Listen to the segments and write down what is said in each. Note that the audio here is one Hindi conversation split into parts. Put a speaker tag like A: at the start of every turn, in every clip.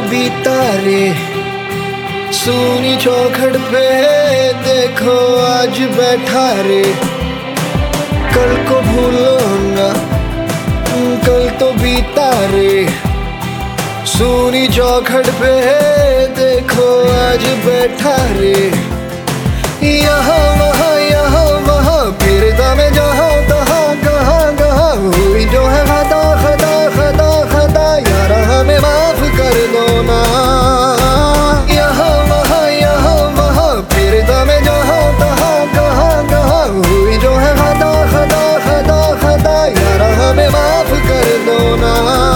A: बीता रे, सूनी चौखट पे देखो आज बैठा रे। कल को भूलो ना, कल तो बीता रे, सूनी चौखट पे देखो आज बैठा रे। यहाँ वहाँ फिरता मैं जहाँ तहाँ कहाँ हुई जो है खता खता खता खता, यार हमें माफ कर दो ना। यहाँ वहाँ फिरता मैं जहाँ तहाँ कहाँ हुई जो है खता खता खता खता, यार हमें माफ कर दो ना।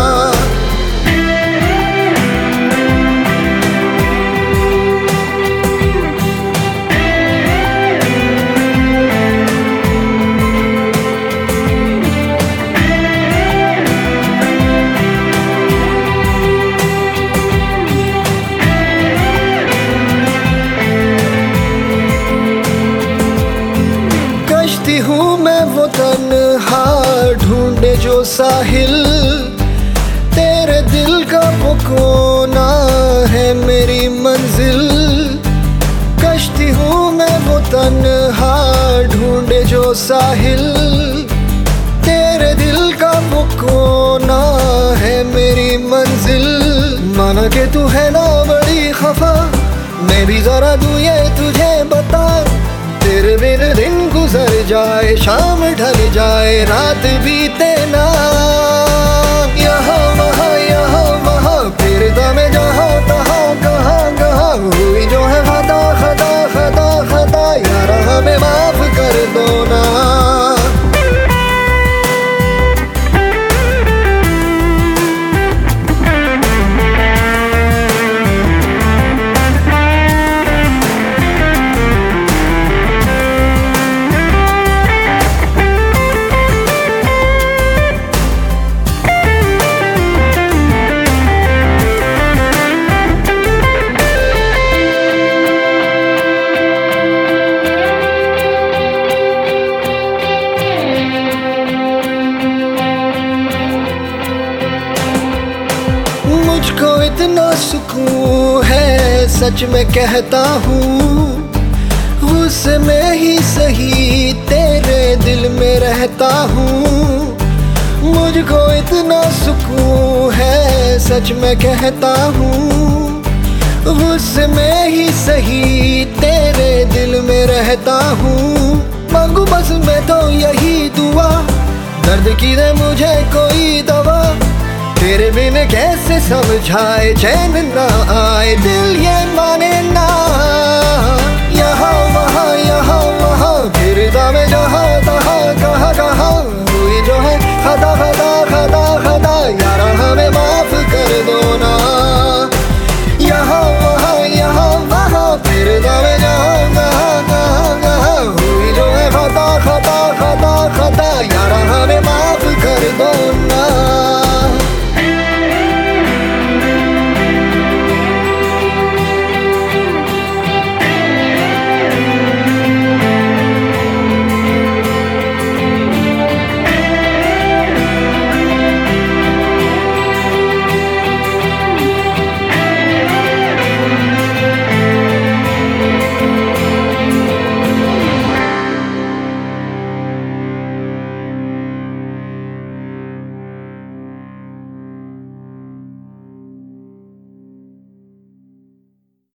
A: कश्ती हूँ मैं वो तन्हा ढूंढे जो साहिल, तेरे दिल का वो कोना है मेरी मंजिल। कश्ती हूँ मैं वो तन्हा ढूंढे जो साहिल, तेरे दिल का वो कोना है मेरी मंजिल। माना कि तू है ना बड़ी खफा, मैं भी जरा दूँ ये तुझे बता। तेरे बिन दिन गुजर जाए, शाम ढल जाए, रात बीते ना। यहाँ वहाँ फिरता मैं जहाँ तहाँ कहाँ हुई जो है खता खता खता खता, यार हमें माफ कर दो ना। मुझको इतना सुकून है सच में कहता हूँ, गुस्से में ही सही तेरे दिल में रहता हूँ। मुझको इतना सुकून है सच में कहता हूँ, गुस्से में ही सही तेरे दिल में रहता हूँ। मांगू बस मैं तो यही दुआ, दर्द की दे मुझे कोई दवा। तेरे बिन कैसे समझाए चैन ना आए, दिल ये माने ना।